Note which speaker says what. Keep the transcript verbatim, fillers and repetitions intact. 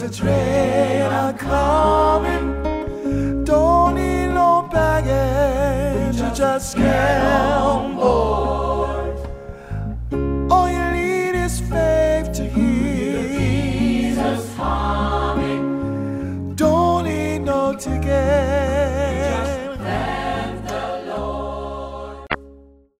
Speaker 1: a train a coming. Don't need no baggage, just get on board.